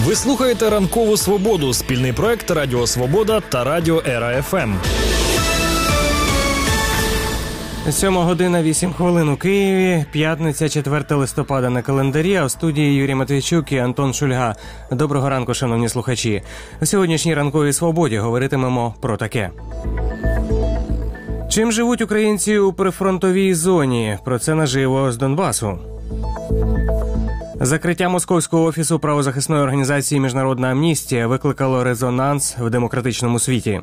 Ви слухаєте «Ранкову Свободу» – спільний проект Радіо Свобода та Радіо Ера ФМ. 7:08 у Києві, п'ятниця, 4 листопада на календарі, а в студії Юрій Матвійчук і Антон Шульга. Доброго ранку, шановні слухачі. У сьогоднішній «Ранковій Свободі» говоритимемо про таке. Чим живуть українці у прифронтовій зоні? Про це наживо з Донбасу. Закриття московського офісу правозахисної організації «Міжнародна амністія» викликало резонанс в демократичному світі.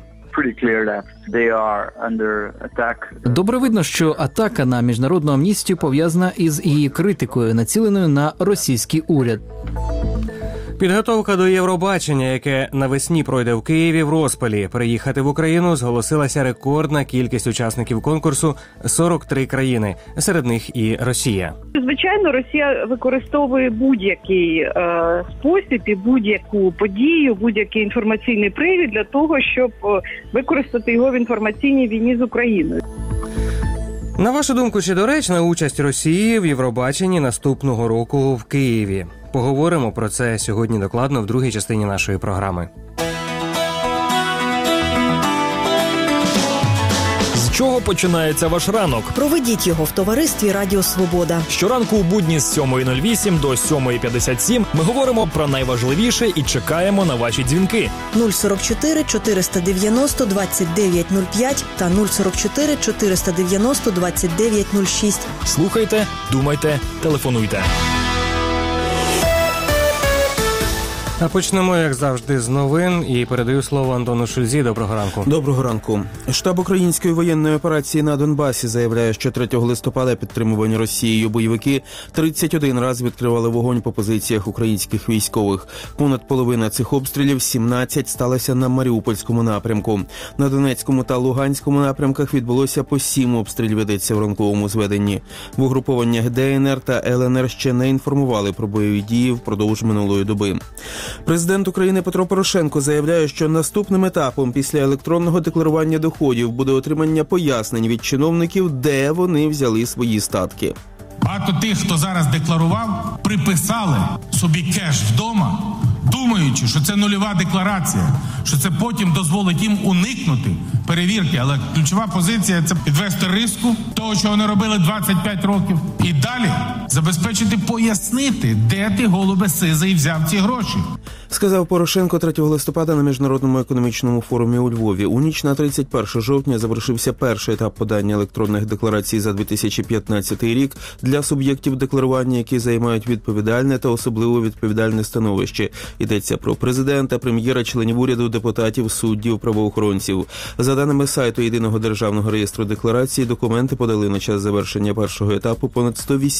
Добре видно, що атака на міжнародну амністію пов'язана із її критикою, націленою на російський уряд. Підготовка до Євробачення, яке навесні пройде в Києві, в розпалі. Приїхати в Україну зголосилася рекордна кількість учасників конкурсу – 43 країни, серед них і Росія. Звичайно, Росія використовує будь-який спосіб і будь-яку подію, будь-який інформаційний привід для того, щоб використати його в інформаційній війні з Україною. На вашу думку, чи доречна участь Росії в Євробаченні наступного року в Києві? Поговоримо про це сьогодні докладно в другій частині нашої програми. З чого починається ваш ранок? Проведіть його в товаристві Радіо Свобода. Щоранку у будні з 7:08 до 7:57 ми говоримо про найважливіше і чекаємо на ваші дзвінки. 044 490 2905 та 044 490 2906. Слухайте, думайте, телефонуйте. А почнемо, як завжди, з новин і передаю слово Антону Шульзі. Доброго ранку. Доброго ранку. Штаб української воєнної операції на Донбасі заявляє, що 3 листопада підтримувані Росією бойовики 31 раз відкривали вогонь по позиціях українських військових. Понад половина цих обстрілів, 17, сталося на Маріупольському напрямку. На Донецькому та Луганському напрямках відбулося по 7 обстрілів, ведеться в ранковому зведенні. В угрупованнях ДНР та ЛНР ще не інформували про бойові дії впродовж минулої доби. Президент України Петро Порошенко заявляє, що наступним етапом після електронного декларування доходів буде отримання пояснень від чиновників, де вони взяли свої статки. Багато тих, хто зараз декларував, приписали собі кеш вдома, думаючи, що це нульова декларація, що це потім дозволить їм уникнути перевірки. Але ключова позиція – це підвести риску того, що вони робили 25 років. І далі забезпечити пояснити, де ти, голубе сизий, взяв ці гроші. Сказав Порошенко 3 листопада на Міжнародному економічному форумі у Львові. У ніч на 31 жовтня завершився перший етап подання електронних декларацій за 2015 рік для суб'єктів декларування, які займають відповідальне та особливо відповідальне становище. Йдеться про президента, прем'єра, членів уряду, депутатів, суддів, правоохоронців. За даними сайту Єдиного державного реєстру декларацій, документи подали на час завершення першого етапу понад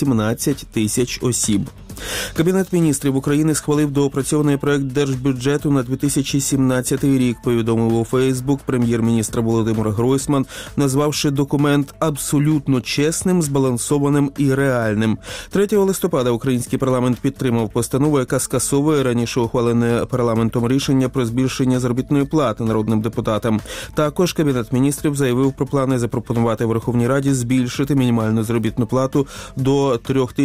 118 тисяч осіб. Кабінет міністрів України схвалив доопрацьований проект держбюджету на 2017 рік, повідомив у Фейсбук прем'єр-міністра Володимир Гройсман, назвавши документ абсолютно чесним, збалансованим і реальним. 3 листопада український парламент підтримав постанову, яка скасовує раніше ухвалене парламентом рішення про збільшення заробітної плати народним депутатам. Також Кабінет міністрів заявив про плани запропонувати Верховній Раді збільшити мінімальну заробітну плату до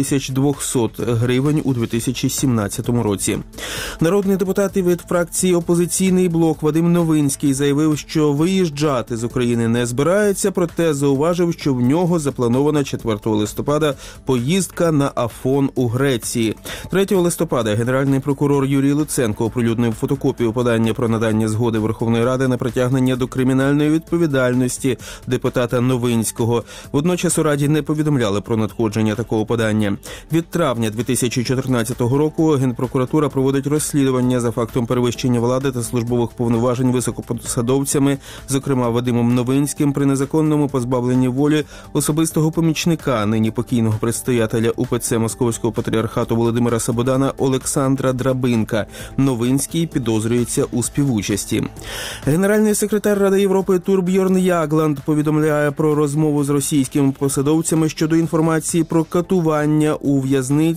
3200 гривень у 2017 році. Народний депутат від фракції «Опозиційний блок» Вадим Новинський заявив, що виїжджати з України не збирається, проте зауважив, що в нього запланована 4 листопада поїздка на Афон у Греції. 3 листопада генеральний прокурор Юрій Луценко оприлюднив фотокопію подання про надання згоди Верховної Ради на притягнення до кримінальної відповідальності депутата Новинського. Водночас у Раді не повідомляли про надходження такого подання. Від травня 2014 року Генпрокуратура проводить розслідування за фактом перевищення влади та службових повноважень високопосадовцями, зокрема Вадимом Новинським, при незаконному позбавленні волі особистого помічника, нині покійного предстоятеля УПЦ Московського патріархату Володимира Сабодана Олександра Драбинка. Новинський підозрюється у співучасті. Генеральний секретар Ради Європи Турбьорн Ягланд повідомляє про розмову з російськими посадовцями щодо інформації про катування у в'язниці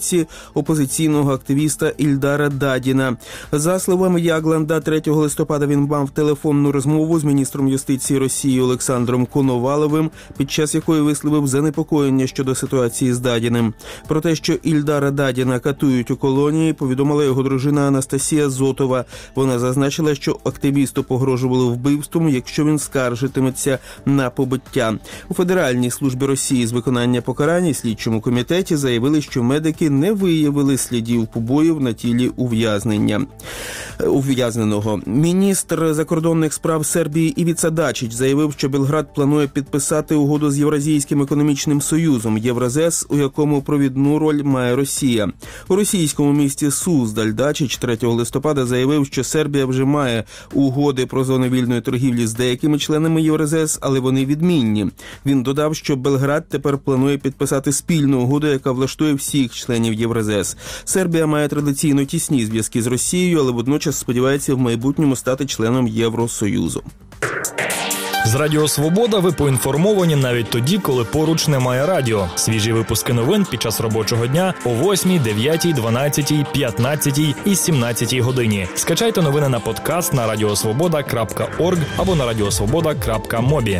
опозиційного активіста Ільдара Дадіна. За словами Ягланда, 3 листопада він мав телефонну розмову з міністром юстиції Росії Олександром Коноваловим, під час якої висловив занепокоєння щодо ситуації з Дадіним. Про те, що Ільдара Дадіна катують у колонії, повідомила його дружина Анастасія Зотова. Вона зазначила, що активісту погрожували вбивством, якщо він скаржитиметься на побиття. У Федеральній службі Росії з виконання покарань і слідчому комітеті заявили, що медики не виявили слідів побоїв на тілі ув'язненого. Міністр закордонних справ Сербії Івіца Дачич заявив, що Белград планує підписати угоду з Євразійським економічним союзом Євразес, у якому провідну роль має Росія. У російському місті Суздаль Дачич 3 листопада заявив, що Сербія вже має угоди про зону вільної торгівлі з деякими членами Євразес, але вони відмінні. Він додав, що Белград тепер планує підписати спільну угоду, яка влаштує всіх членів Євразес. Сербія має традиційно тісні зв'язки з Росією, але водночас сподівається в майбутньому стати членом Євросоюзу. З Радіо Свобода ви поінформовані навіть тоді, коли поруч немає радіо. Свіжі випуски новин під час робочого дня о 8, 9, 12, 15 і 17 годині. Скачайте новини на подкаст на radiosvoboda.org або на radiosvoboda.mobi.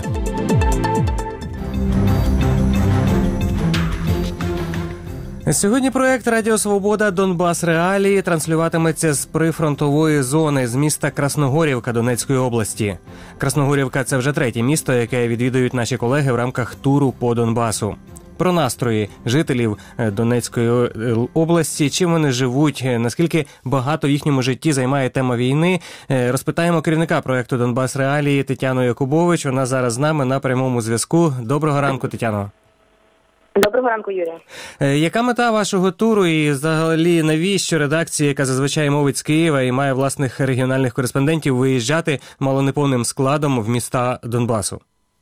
Сьогодні проект «Радіо Свобода. Донбас. Реалії» транслюватиметься з прифронтової зони, з міста Красногорівка Донецької області. Красногорівка – це вже третє місто, яке відвідують наші колеги в рамках туру по Донбасу. Про настрої жителів Донецької області, чим вони живуть, наскільки багато в їхньому житті займає тема війни, розпитаємо керівника проекту «Донбас. Реалії» Тетяну Якубович. Вона зараз з нами на прямому зв'язку. Доброго ранку, Тетяно. Доброго ранку, Юрія. Яка мета вашого туру і взагалі навіщо редакція, яка зазвичай мовить з Києва і має власних регіональних кореспондентів, виїжджати малонеповним складом в міста Донбасу?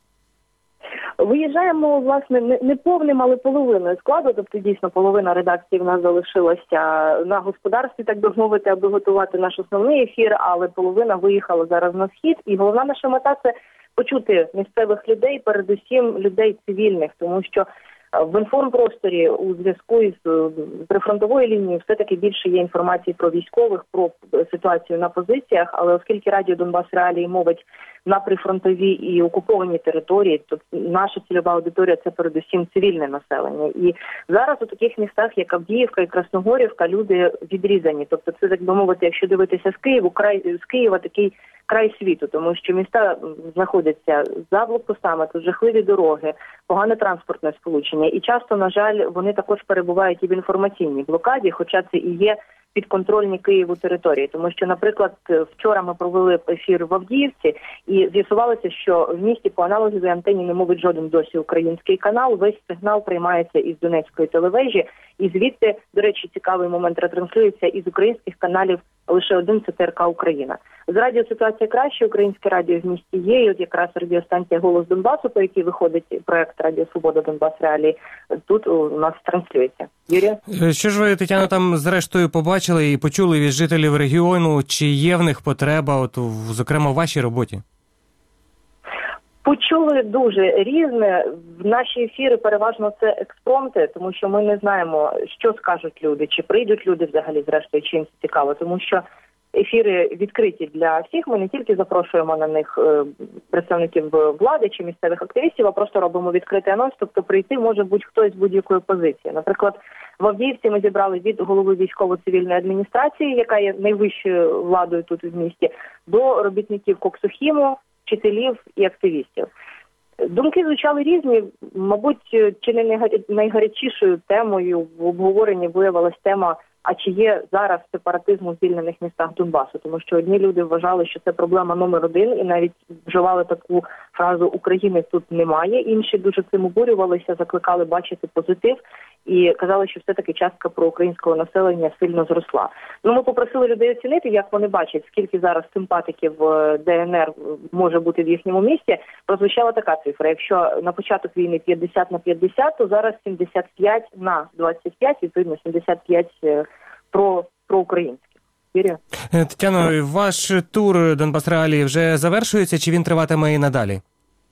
Виїжджаємо, власне, не повним, але половиною складу, тобто дійсно половина редакції в нас залишилася на господарстві, так би мовити, аби готувати наш основний ефір, але половина виїхала зараз на схід. І головна наша мета – це почути місцевих людей, передусім людей цивільних, тому що в інформпросторі у зв'язку із прифронтовою лінією все-таки більше є інформації про військових, про ситуацію на позиціях, але оскільки Радіо Донбас Реалії мовить на прифронтові і окуповані території, то наша цільова аудиторія – це передусім цивільне населення. І зараз у таких містах, як Авдіївка і Красногорівка, люди відрізані. Тобто це, так би мовити, якщо дивитися з Києва такий край світу, тому що міста знаходяться за блокпостами, тут жахливі дороги, погане транспортне сполучення. І часто, на жаль, вони також перебувають і в інформаційній блокаді, хоча це і є підконтрольні Києву території. Тому що, наприклад, вчора ми провели ефір в Авдіївці і з'ясувалося, що в місті по аналоговій антені не мовить жоден досі український канал. Весь сигнал приймається із Донецької телевежі. І звідти, до речі, цікавий момент, ретранслюється із українських каналів лише один – це ТРК Україна. З радіо ситуація краще, українське радіо в місті є, і от якраз радіостанція «Голос Донбасу», по якій виходить проект «Радіо Свобода. Донбас Реалії», тут у нас транслюється. Юрія? Що ж ви, Тетяно, там зрештою побачили і почули від жителів регіону, чи є в них потреба, от, зокрема, в вашій роботі? Почули дуже різне. В наші ефіри переважно це експромти, тому що ми не знаємо, що скажуть люди, чи прийдуть люди взагалі, зрештою, чим це цікаво, тому що ефіри відкриті для всіх. Ми не тільки запрошуємо на них представників влади чи місцевих активістів, а просто робимо відкритий анонс, тобто прийти може будь-хто з будь-якої позиції. Наприклад, в Авдіївці ми зібрали від голови військово-цивільної адміністрації, яка є найвищою владою тут в місті, до робітників Коксохіму, вчителів і активістів. Думки звучали різні. Мабуть, чи не найгарячішою темою в обговоренні виявилась тема, а чи є зараз сепаратизм у звільнених містах Донбасу. Тому що одні люди вважали, що це проблема номер один, і навіть вживали таку фразу «України тут немає». Інші дуже цим обурювалися, закликали бачити позитив і казали, що все-таки частка проукраїнського населення сильно зросла. Ми попросили людей оцінити, як вони бачать, скільки зараз симпатиків ДНР може бути в їхньому місті. Прозвучала така цифра. Якщо на початок війни 50/50, то зараз 75/25, відповідно 75 проукраїнських. Вірю. Тетяно, ваш тур «Донбас Реалії» вже завершується, чи він триватиме і надалі?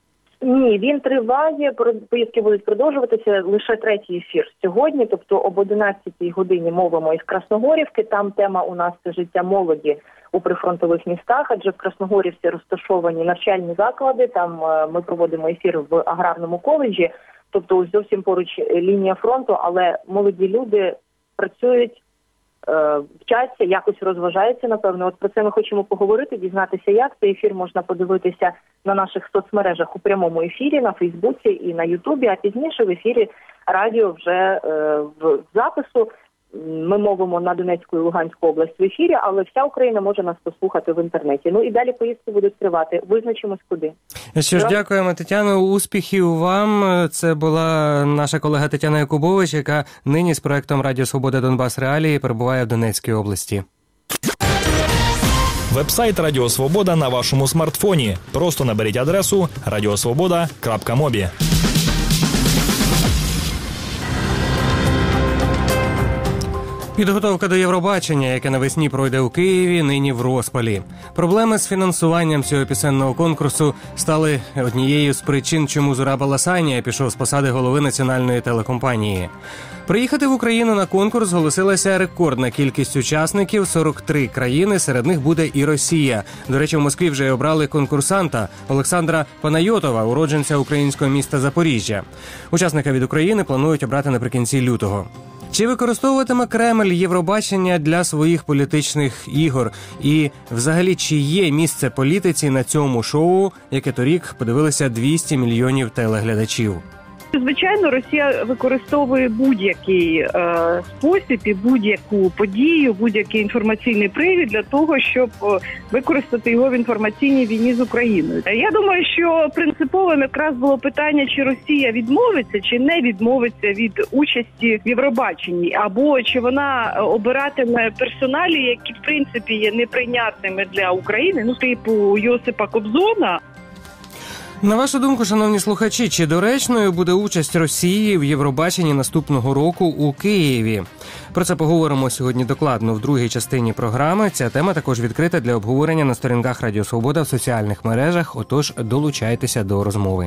Ні, він триває, поїздки будуть продовжуватися, лише третій ефір сьогодні, тобто об 11-й годині мовимо із Красногорівки, там тема у нас – це життя молоді у прифронтових містах, адже в Красногорівці розташовані навчальні заклади, там ми проводимо ефір в аграрному коледжі, тобто ось зовсім поруч лінія фронту, але молоді люди працюють, вчаться, якось розважаються, напевно. От про це ми хочемо поговорити, дізнатися, як. Цей ефір можна подивитися на наших соцмережах у прямому ефірі, на Фейсбуці і на Ютубі, а пізніше в ефірі радіо вже в запису. Ми мовимо на Донецьку і Луганську область в ефірі, але вся Україна може нас послухати в інтернеті. Ну і далі поїздки будуть тривати. Визначимось куди. Що ж, дякуємо, Тетяно. Успіхів вам. Це була наша колега Тетяна Якубович, яка нині з проектом Радіо Свобода Донбас Реалії перебуває в Донецькій області. Вебсайт Радіо Свобода на вашому смартфоні. Просто наберіть адресу radiosvoboda.mobi. Підготовка до Євробачення, яке навесні пройде у Києві, нині в розпалі. Проблеми з фінансуванням цього пісенного конкурсу стали однією з причин, чому Зураб Аласанія пішов з посади голови національної телекомпанії. Приїхати в Україну на конкурс зголосилася рекордна кількість учасників – 43 країни, серед них буде і Росія. До речі, в Москві вже й обрали конкурсанта Олександра Панайотова, уродженця українського міста Запоріжжя. Учасника від України планують обрати наприкінці лютого. Чи використовуватиме Кремль Євробачення для своїх політичних ігор? І, взагалі, чи є місце політиці на цьому шоу, яке торік подивилися 200 мільйонів телеглядачів? Звичайно, Росія використовує будь-який спосіб і будь-яку подію, будь-який інформаційний привід для того, щоб використати його в інформаційній війні з Україною. Я думаю, що принциповим якраз було питання, чи Росія відмовиться, чи не відмовиться від участі в Євробаченні, або чи вона обиратиме персоналі, які в принципі є неприйнятними для України, ну типу Йосипа Кобзона. На вашу думку, шановні слухачі, чи доречною буде участь Росії в Євробаченні наступного року у Києві? Про це поговоримо сьогодні докладно в другій частині програми. Ця тема також відкрита для обговорення на сторінках Радіо Свобода в соціальних мережах, отож долучайтеся до розмови.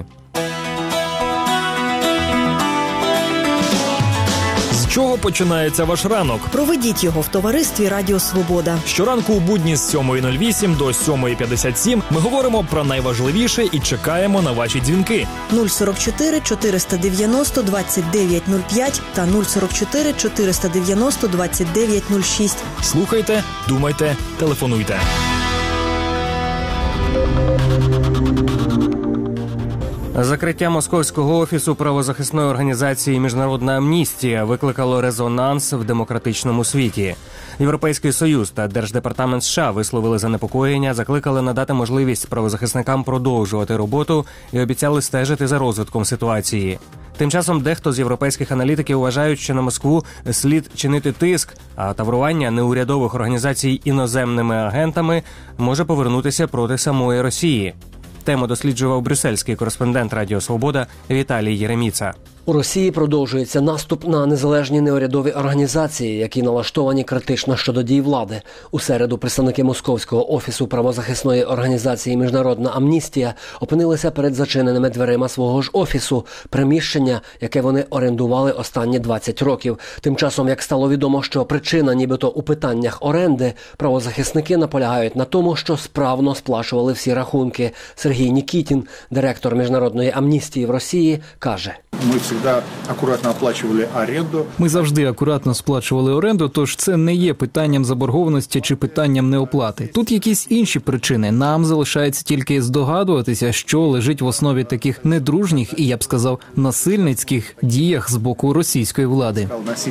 З чого починається ваш ранок? Проведіть його в товаристві Радіо Свобода. Щоранку у будні з 7:08 до 7:57 ми говоримо про найважливіше і чекаємо на ваші дзвінки. 044 490 2905 та 044 490 2906. Слухайте, думайте, телефонуйте. Закриття московського офісу правозахисної організації «Міжнародна амністія» викликало резонанс в демократичному світі. Європейський Союз та Держдепартамент США висловили занепокоєння, закликали надати можливість правозахисникам продовжувати роботу і обіцяли стежити за розвитком ситуації. Тим часом дехто з європейських аналітиків вважають, що на Москву слід чинити тиск, а таврування неурядових організацій іноземними агентами може повернутися проти самої Росії. Тему досліджував брюссельський кореспондент Радіо Свобода Віталій Єреміца. У Росії продовжується наступ на незалежні неурядові організації, які налаштовані критично щодо дій влади. У середу представники Московського офісу правозахисної організації «Міжнародна амністія» опинилися перед зачиненими дверима свого ж офісу, приміщення, яке вони орендували останні 20 років. Тим часом, як стало відомо, що причина нібито у питаннях оренди, правозахисники наполягають на тому, що справно сплачували всі рахунки. Сергій Нікітін, директор «Міжнародної амністії» в Росії, каже: Ми завжди акуратно сплачували оренду, тож це не є питанням заборгованості чи питанням неоплати. Тут якісь інші причини. Нам залишається тільки здогадуватися, що лежить в основі таких недружніх і, я б сказав, насильницьких діях з боку російської влади.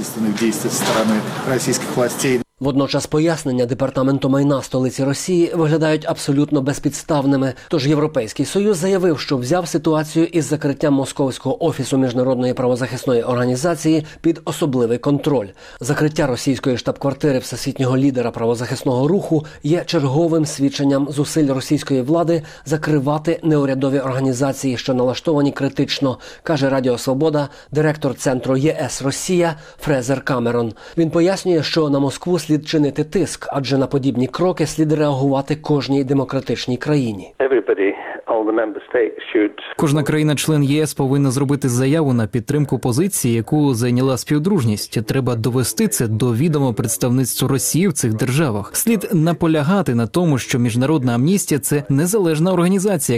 Водночас пояснення Департаменту майна столиці Росії виглядають абсолютно безпідставними. Тож Європейський Союз заявив, що взяв ситуацію із закриттям Московського офісу Міжнародної правозахисної організації під особливий контроль. Закриття російської штаб-квартири всесвітнього лідера правозахисного руху є черговим свідченням зусиль російської влади закривати неурядові організації, що налаштовані критично, каже Радіо Свобода директор Центру ЄС Росія Фрезер Камерон. Він пояснює, що на Москву слід чинити тиск, адже на подібні кроки слід реагувати кожній демократичній країні. Кожна країна-член ЄС повинна зробити заяву на підтримку позиції, яку зайняла співдружність. Треба довести це до відома представництву Росії в цих державах. Слід наполягати на тому, що Міжнародна амністія – це незалежна організація.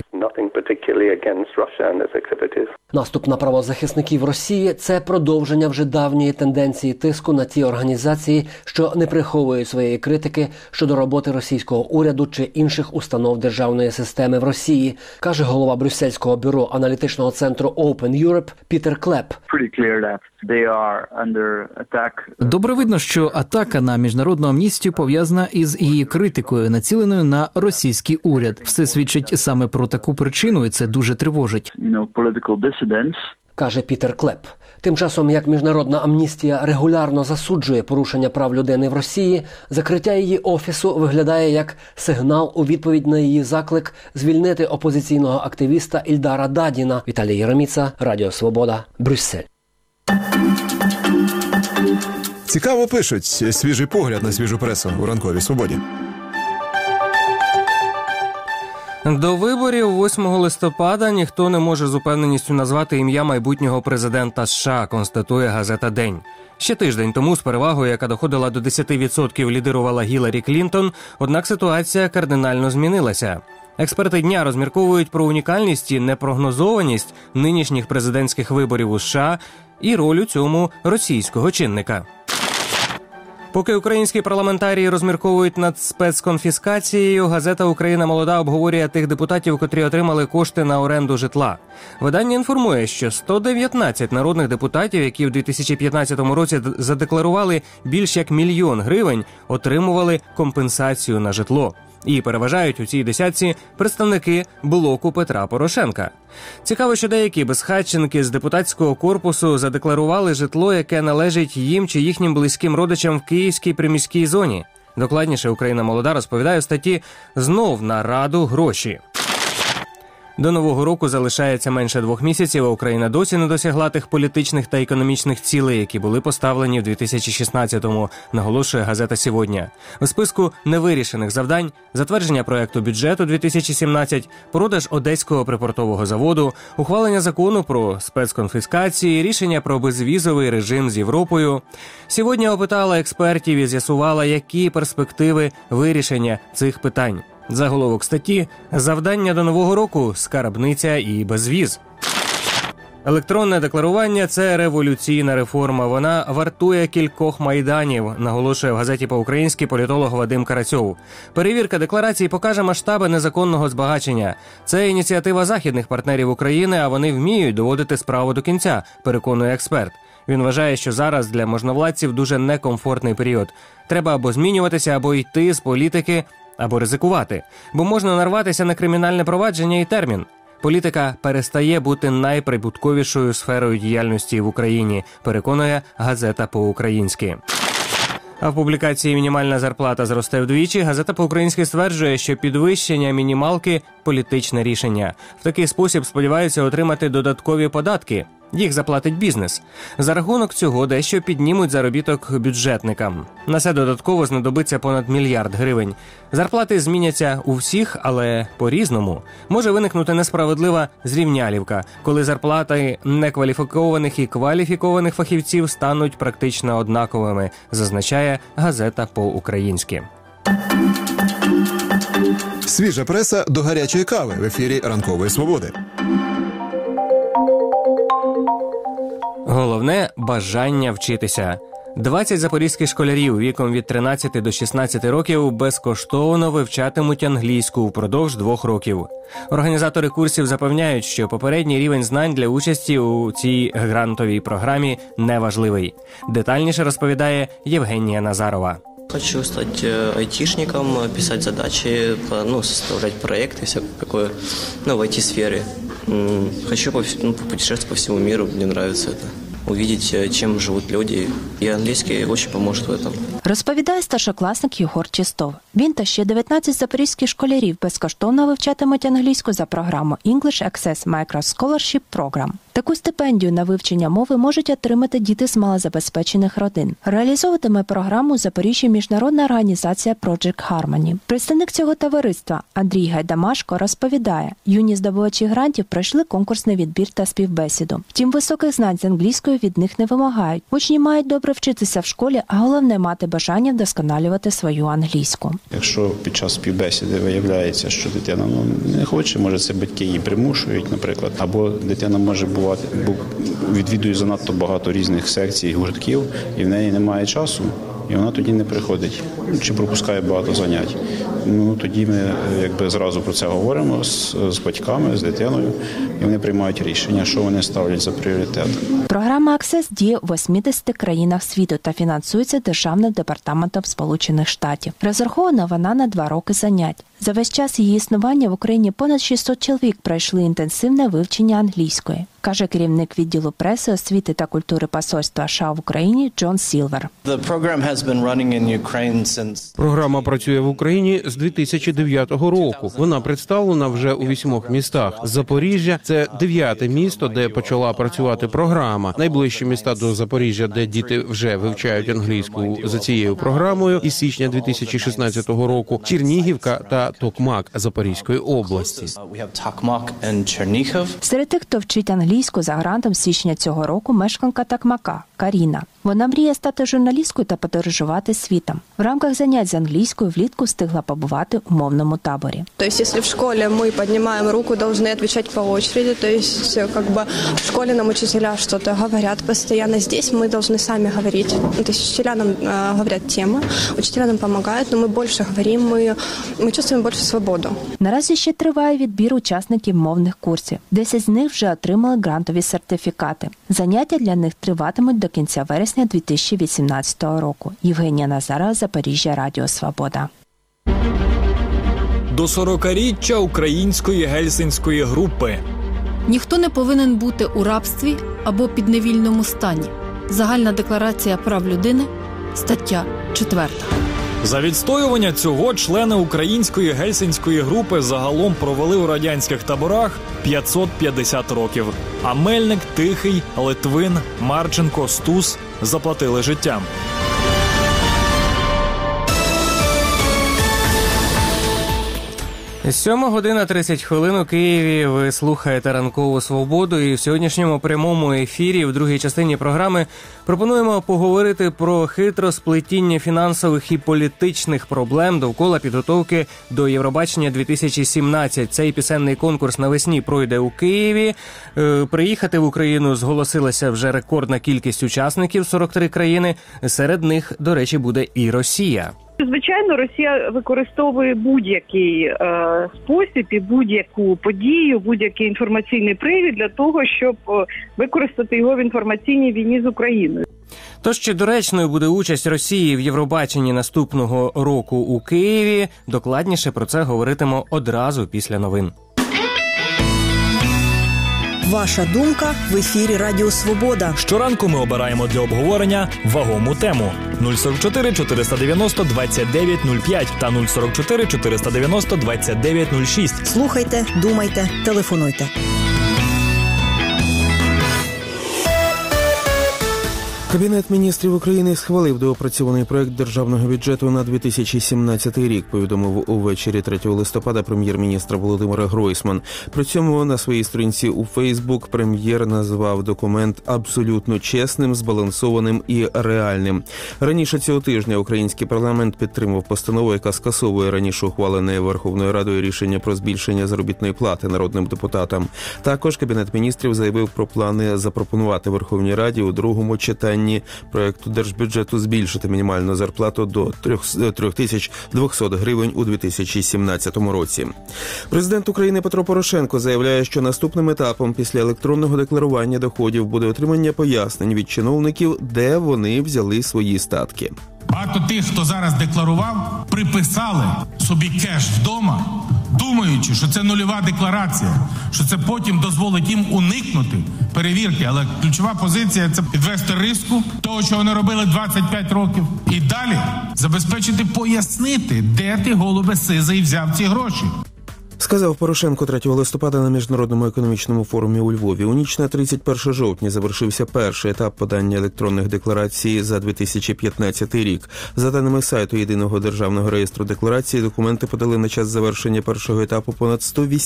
Наступ на правозахисників Росії – це продовження вже давньої тенденції тиску на ті організації, що не приховують своєї критики щодо роботи російського уряду чи інших установ державної системи в Росії, каже голова Брюссельського бюро аналітичного центру Open Europe Пітер Клеп. Добре видно, що атака на міжнародну амністію пов'язана із її критикою, націленою на російський уряд. Все свідчить саме про таку причину, і це дуже тривожить. Каже Пітер Клеп. Тим часом, як Міжнародна амністія регулярно засуджує порушення прав людини в Росії, закриття її офісу виглядає як сигнал у відповідь на її заклик звільнити опозиційного активіста Ільдара Дадіна. Віталій Єреміца, Радіо Свобода, Брюссель. Цікаво пишуть. Свіжий погляд на свіжу пресу у ранковій свободі. До виборів 8 листопада ніхто не може з упевненістю назвати ім'я майбутнього президента США, констатує газета «День». Ще тиждень тому з перевагою, яка доходила до 10%, лідирувала Гіларі Клінтон, однак ситуація кардинально змінилася. Експерти дня розмірковують про унікальність і непрогнозованість нинішніх президентських виборів у США і роль у цьому російського чинника. Поки українські парламентарії розмірковують над спецконфіскацією, газета «Україна молода» обговорює тих депутатів, котрі отримали кошти на оренду житла. Видання інформує, що 119 народних депутатів, які в 2015 році задекларували більш як 1 мільйон гривень, отримували компенсацію на житло. І переважають у цій десятці представники блоку Петра Порошенка. Цікаво, що деякі безхатченки з депутатського корпусу задекларували житло, яке належить їм чи їхнім близьким родичам в Київській приміській зоні. Докладніше «Україна молода» розповідає у статті «Знов на Раду гроші». До Нового року залишається менше 2 місяців, а Україна досі не досягла тих політичних та економічних цілей, які були поставлені в 2016-му, наголошує газета «Сьогодні». У списку невирішених завдань – затвердження проекту бюджету 2017, продаж Одеського припортового заводу, ухвалення закону про спецконфіскації, рішення про безвізовий режим з Європою. «Сьогодні» опитала експертів і з'ясувала, які перспективи вирішення цих питань. Заголовок статті «Завдання до Нового року. Скарбниця і безвіз». Електронне декларування – це революційна реформа. Вона вартує кількох майданів, наголошує в газеті по-українськи політолог Вадим Карацьов. Перевірка декларацій покаже масштаби незаконного збагачення. Це ініціатива західних партнерів України, а вони вміють доводити справу до кінця, переконує експерт. Він вважає, що зараз для можновладців дуже некомфортний період. Треба або змінюватися, або йти з політики, або ризикувати. Бо можна нарватися на кримінальне провадження і термін. Політика перестає бути найприбутковішою сферою діяльності в Україні, переконує газета по-українськи. А в публікації «Мінімальна зарплата зросте вдвічі» газета по-українськи стверджує, що підвищення мінімалки – політичне рішення. В такий спосіб сподіваються отримати додаткові податки. Їх заплатить бізнес. За рахунок цього дещо піднімуть заробіток бюджетникам. На це додатково знадобиться понад 1 мільярд гривень. Зарплати зміняться у всіх, але по-різному. Може виникнути несправедлива зрівнялівка, коли зарплати некваліфікованих і кваліфікованих фахівців стануть практично однаковими, зазначає газета по-українськи. Свіжа преса до гарячої кави в ефірі «Ранкової свободи». Головне – бажання вчитися. 20 запорізьких школярів віком від 13 до 16 років безкоштовно вивчатимуть англійську впродовж 2 років. Організатори курсів запевняють, що попередній рівень знань для участі у цій грантовій програмі неважливий. Детальніше розповідає Євгенія Назарова. Хочу стать айтишником, писать задачи, составлять проекты, всякое такое, в IT-сфере. Хочу попутешествовать по всему миру, мне нравится это. увидеть, чем живут люди. И английский очень поможет в этом. Розповідає старшокласник Єгор Чистов. Він та ще 19 запорізьких школярів безкоштовно вивчатимуть англійську за програму English Access Micro Scholarship Program. Таку стипендію на вивчення мови можуть отримати діти з малозабезпечених родин. Реалізовуватиме програму у Запоріжжі міжнародна організація Project Harmony. Представник цього товариства Андрій Гайдамашко розповідає, юні здобувачі грантів пройшли конкурсний відбір та співбесіду. Втім, високих знань з англійської від них не вимагають. Учні мають добре вчитися в школі, а головне – мати бажання вдосконалювати свою англійську. Якщо під час співбесіди виявляється, що дитина не хоче, може це батьки її примушують, наприклад, або дитина може відвідує занадто багато різних секцій, гуртків, і в неї немає часу, і вона тоді не приходить, чи пропускає багато занять. Тоді ми зразу про це говоримо з батьками, з дитиною, і вони приймають рішення, що вони ставлять за пріоритет. Програма «Аксес» діє у 80 країнах світу та фінансується Державним департаментом Сполучених Штатів. Розрахована вона на 2 роки занять. За весь час її існування в Україні понад 600 чоловік пройшли інтенсивне вивчення англійської, каже керівник відділу преси, освіти та культури посольства США в Україні Джон Сілвер. Програма працює в Україні з 2009 року. Вона представлена вже у 8 містах. Запоріжжя – це 9-те місто, де почала працювати програма. Найближчі міста до Запоріжжя, де діти вже вивчають англійську за цією програмою, із січня 2016 року – Чернігівка та Токмак Запорізької області. Серед тих, хто вчить англійську за грантом з січня цього року, мешканка Токмака Каріна. Вона мріє стати журналісткою та подорожувати світом. В рамках занять з англійською влітку встигла побувати у мовному таборі. Тобто, якщо в школі ми піднімаємо руку, повинні відповідати по очереді, тобто, в школі нам учителя щось говорять постійно, здесь ми повинні самі говорити. Тобто, учителя нам говорять теми, учителя нам допомагають, але ми більше говоримо, ми чувствуємо більше свободу. Наразі ще триває відбір учасників мовних курсів. 10 з них вже отримали грантові сертифікати. Заняття для них триватимуть до кінця вересня 2018 року. Євгенія Назарова, Запоріжжя, Радіо Свобода. До 40-річчя української гельсінської групи. Ніхто не повинен бути у рабстві або підневільному стані. Загальна декларація прав людини, стаття 4. За відстоювання цього члени української гельсінської групи загалом провели у радянських таборах 550 років. А Мельник, Тихий, Литвин, Марченко, Стус заплатили життям. – 7:30 у Києві. Ви слухаєте «Ранкову свободу», і в сьогоднішньому прямому ефірі в другій частині програми пропонуємо поговорити про хитросплетіння фінансових і політичних проблем довкола підготовки до Євробачення 2017. Цей пісенний конкурс навесні пройде у Києві. Приїхати в Україну зголосилася вже рекордна кількість учасників – 43 країни. Серед них, до речі, буде і Росія. Звичайно, Росія використовує будь-який спосіб і будь-яку подію, будь-який інформаційний привід для того, щоб використати його в інформаційній війні з Україною. Тож, чи доречною буде участь Росії в Євробаченні наступного року у Києві? Докладніше про це говоритимо одразу після новин. Ваша думка в ефірі Радіо Свобода. Щоранку ми обираємо для обговорення вагому тему. 044 490 2905 та 044 490 2906. Слухайте, думайте, телефонуйте. Кабінет міністрів України схвалив доопрацьований проект державного бюджету на 2017 рік, повідомив увечері 3 листопада прем'єр-міністр Володимир Гройсман. При цьому на своїй сторінці у Фейсбук прем'єр назвав документ абсолютно чесним, збалансованим і реальним. Раніше цього тижня український парламент підтримав постанову, яка скасовує раніше ухвалене Верховною Радою рішення про збільшення заробітної плати народним депутатам. Також Кабінет міністрів заявив про плани запропонувати Верховній Раді у другому читанні проекту держбюджету збільшити мінімальну зарплату до 3200 гривень у 2017 році. Президент України Петро Порошенко заявляє, що наступним етапом після електронного декларування доходів буде отримання пояснень від чиновників, де вони взяли свої статки. Багато тих, хто зараз декларував, приписали собі кеш вдома, думаючи, що це нульова декларація, що це потім дозволить їм уникнути перевірки. Але ключова позиція – це підвести риску того, що вони робили 25 років. І далі забезпечити пояснити, де ти, голубе сизий, взяв ці гроші. Сказав Порошенко 3 листопада на Міжнародному економічному форумі у Львові. У ніч на 31 жовтня завершився перший етап подання електронних декларацій за 2015 рік. За даними сайту Єдиного державного реєстру декларацій, документи подали на час завершення першого етапу понад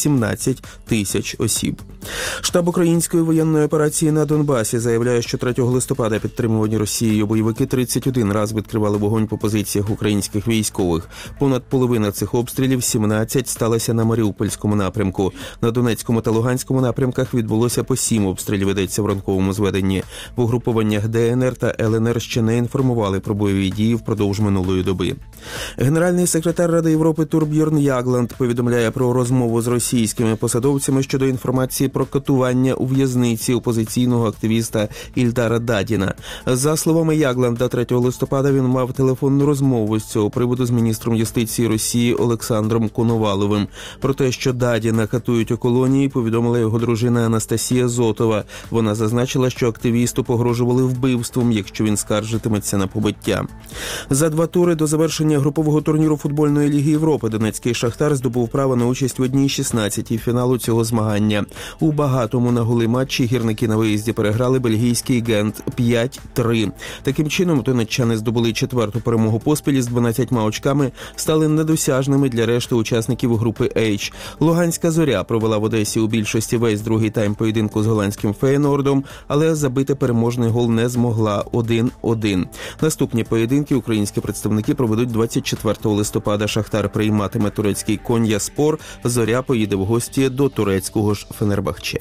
118 тисяч осіб. Штаб української воєнної операції на Донбасі заявляє, що 3 листопада підтримувані Росією бойовики 31 раз відкривали вогонь по позиціях українських військових. Понад половина цих обстрілів, 17, сталося на Маріупольському напрямку. На Донецькому та Луганському напрямках відбулося по 7 обстрілів, ведеться в ранковому зведенні. В угрупованнях ДНР та ЛНР ще не інформували про бойові дії впродовж минулої доби. Генеральний секретар Ради Європи Торбьорн Ягланд повідомляє про розмову з російськими посадовцями щодо інформації про катування у в'язниці опозиційного активіста Ільдара Дадіна. За словами Ягланда, 3 листопада він мав телефонну розмову з цього приводу з міністром юстиції Росії Олександром Коноваловим. Про те, що Дадіна катують у колонії, повідомила його дружина Анастасія Зотова. Вона зазначила, що активісту погрожували вбивством, якщо він скаржитиметься на побиття. За 2 тури до завершення групового турніру футбольної ліги Європи Донецький Шахтар здобув право на участь в 1/16 фіналу цього змагання. У багатому на голи матчі гірники на виїзді переграли бельгійський Гент 5-3. Таким чином, донеччани здобули 4-ту перемогу поспіль із 12 очками, стали недосяжними для решти учасників групи H. Луганська Зоря провела в Одесі у більшості весь другий тайм поєдинку з голландським Фейнордом, але забити переможний гол не змогла 1-1. Наступні поєдинки українські представники проведуть 24 листопада. Шахтар прийматиме турецький Кон'яспор, Зоря поїде в гості до турецького ж Фенербахче.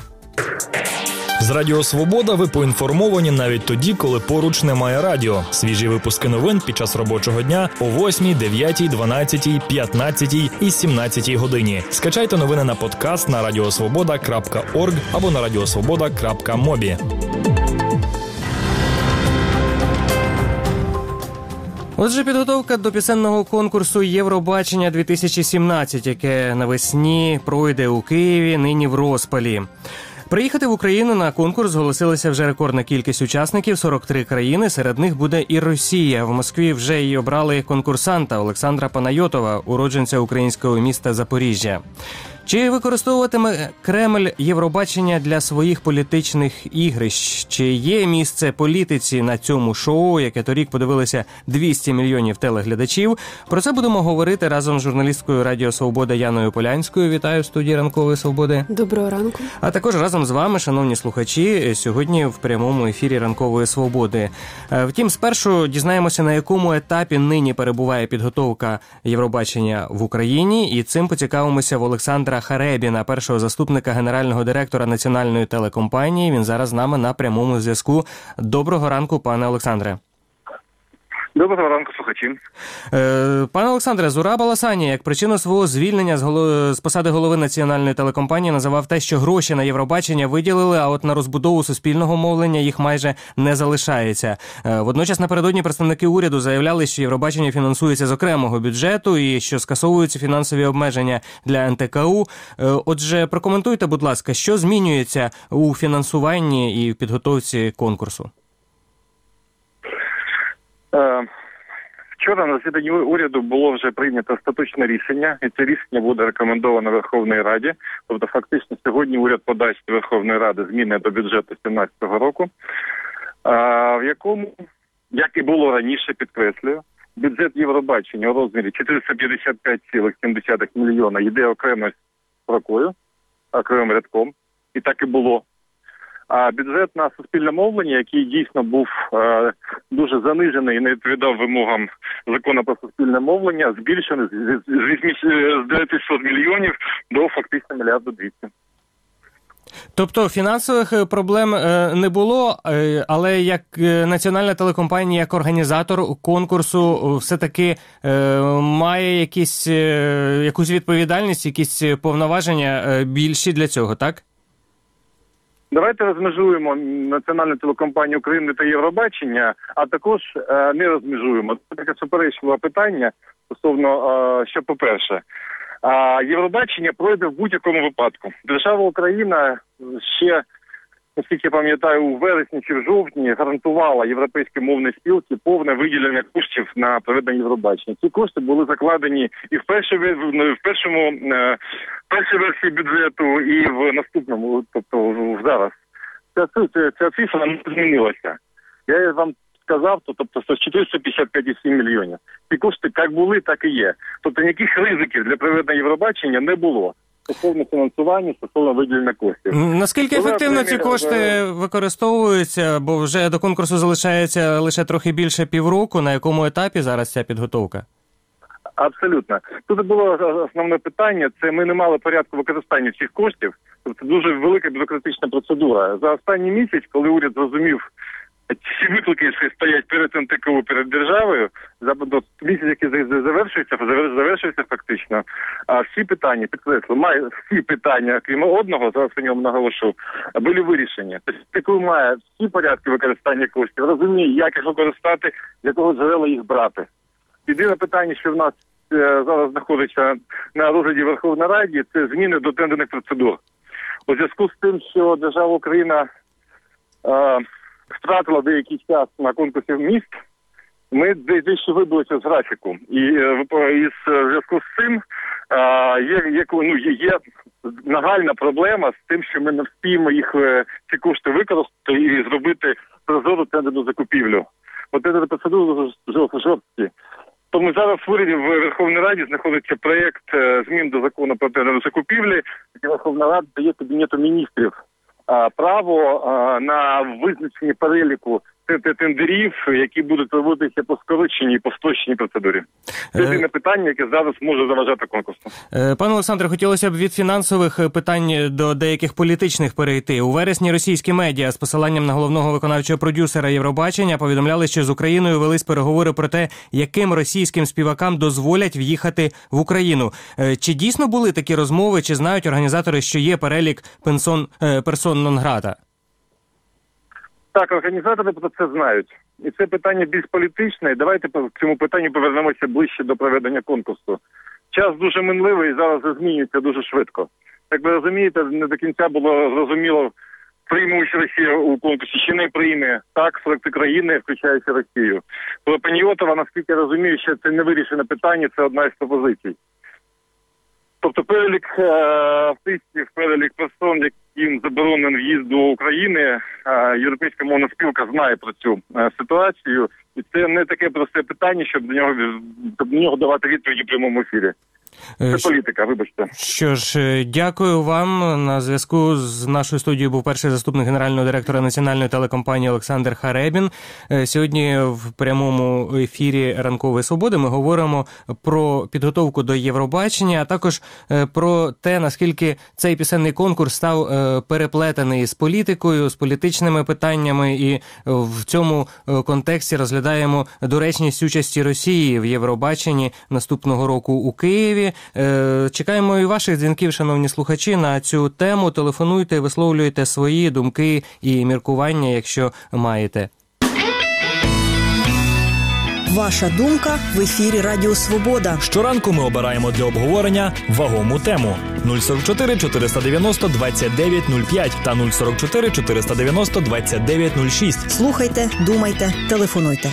З Радіо Свобода ви поінформовані навіть тоді, коли поруч немає радіо. Свіжі випуски новин під час робочого дня о 8, 9, 12, 15 і 17 годині. Скачайте новини на подкаст на radiosvoboda.org або на radiosvoboda.mobi. Отже, підготовка до пісенного конкурсу «Євробачення-2017», яке навесні пройде у Києві, нині в розпалі. Приїхати в Україну на конкурс зголосилася вже рекордна кількість учасників – 43 країни, серед них буде і Росія. В Москві вже й обрали конкурсанта Олександра Панайотова, уродженця українського міста Запоріжжя. Чи використовуватиме Кремль Євробачення для своїх політичних ігрищ? Чи є місце політиці на цьому шоу, яке торік подивилися 200 мільйонів телеглядачів? Про це будемо говорити разом з журналісткою Радіо Свобода Яною Полянською. Вітаю в студії Ранкової Свободи. Доброго ранку. А також разом з вами, шановні слухачі, сьогодні в прямому ефірі Ранкової Свободи. Втім, спершу дізнаємося, на якому етапі нині перебуває підготовка Євробачення в Україні, і цим поцікавимося в Олександра Харебіна, першого заступника генерального директора національної телекомпанії. Він зараз з нами на прямому зв'язку. Доброго ранку, пане Олександре. Доброго ранку, слухачі. Пане Олександре, Зураб Аласані як причину свого звільнення з посади голови національної телекомпанії називав те, що гроші на Євробачення виділили, а от на розбудову суспільного мовлення їх майже не залишається. Водночас напередодні представники уряду заявляли, що Євробачення фінансується з окремого бюджету і що скасовуються фінансові обмеження для НТКУ. Отже, прокоментуйте, будь ласка, що змінюється у фінансуванні і в підготовці конкурсу? Вчора на засіданні уряду було вже прийнято остаточне рішення, і це рішення буде рекомендовано Верховній Раді. Тобто фактично сьогодні уряд подасть до Верховної Ради зміни до бюджету 2017 року, в якому, як і було раніше, підкреслюю, бюджет Євробачення у розмірі 455,7 мільйона йде окремою строкою, окремим рядком, і так і було. А бюджет на суспільне мовлення, який дійсно був дуже занижений і не відповідав вимогам закону про суспільне мовлення, збільшений з 900 мільйонів до фактично 1 мільярда 200. Тобто фінансових проблем не було, але як національна телекомпанія, як організатор конкурсу все-таки має якусь відповідальність, якісь повноваження більші для цього, так? Давайте розмежуємо Національну телекомпанію України та Євробачення, а також не розмежуємо. Це таке суперечливе питання стосовно, що, по-перше, А Євробачення пройде в будь-якому випадку. Держава Україна ще, наскільки я пам'ятаю, у вересні чи в жовтні гарантувала європейській мовній спілці повне виділення коштів на проведення Євробачення. Ці кошти були закладені і в першій версії бюджету, і в наступному, тобто зараз. Ця цифра не змінилася. Я вам сказав, тобто 455,7 мільйонів. Ці кошти як були, так і є. Тобто ніяких ризиків для проведення Євробачення не було. Стосовно фінансування, стосовно виділення коштів. Наскільки ефективно ці кошти використовуються, бо вже до конкурсу залишається лише трохи більше півроку, на якому етапі зараз ця підготовка? Абсолютно. Тут було основне питання, це ми не мали порядку використання цих коштів, тобто дуже велика бюрократична процедура. За останній місяць, коли уряд зрозумів, ці виклики, що стоять перед НТКУ, перед державою, за місяць, який завершується фактично, а всі питання, підкреслю, всі питання, крім одного, зараз у ньому наголошу, були вирішені. Тобто НТКУ має всі порядки використання коштів, розуміє, як їх використати, з якого джерела їх брати. Єдине питання, що в нас зараз знаходиться на розгляді Верховної Ради, це зміни до тендерних процедур. У зв'язку з тим, що держава Україна втратила деякий час на конкурсі міст, ми дещо вибилися з графіку. І в зв'язку з цим є нагальна проблема з тим, що ми не встигнемо ці кошти використати і зробити прозору тендерну закупівлю. От тендерні процедури жорсткі. Тому зараз в уряді в Верховній Раді знаходиться проєкт змін до закону про тендерну закупівлі, який Верховна Рада дає Кабінету міністрів право на визначення переліку тендерів, які будуть проводитися по скороченій і по спрощеній процедурі. Це єдине питання, яке зараз може заважати конкурсу. Пане Олександре, хотілося б від фінансових питань до деяких політичних перейти. У вересні російські медіа з посиланням на головного виконавчого продюсера Євробачення повідомляли, що з Україною велись переговори про те, яким російським співакам дозволять в'їхати в Україну. Чи дійсно були такі розмови, чи знають організатори, що є перелік персон нон-грата? Так, організатори про це знають. І це питання більш політичне. Давайте к цьому питанню повернемося ближче до проведення конкурсу. Час дуже минливий і зараз змінюється дуже швидко. Як ви розумієте, не до кінця було зрозуміло, прийме участь Росія у конкурсі чи не прийме. Так, 43 країни, включаючи Росію. Паніотова, наскільки я розумію, що це не вирішене питання, це одна із пропозицій. Тобто перелік артистів, перелік персон, яким заборонений в'їзд до України, Європейська мовна спілка знає про цю ситуацію. І це не таке просте питання, щоб до нього давати відповіді в прямому ефірі. Це політика, вибачте. Що ж, дякую вам. На зв'язку з нашою студією був перший заступник генерального директора національної телекомпанії Олександр Харебін. Сьогодні в прямому ефірі «Ранкової свободи» ми говоримо про підготовку до Євробачення, а також про те, наскільки цей пісенний конкурс став переплетений з політикою, з політичними питаннями, і в цьому контексті розглядаємо доречність участі Росії в Євробаченні наступного року у Києві. Чекаємо і ваших дзвінків, шановні слухачі, на цю тему. Телефонуйте, висловлюйте свої думки і міркування, якщо маєте. Ваша думка в ефірі Радіо Свобода. Щоранку ми обираємо для обговорення вагому тему. 044 490 2905 та 044 490 2906. Слухайте, думайте, телефонуйте.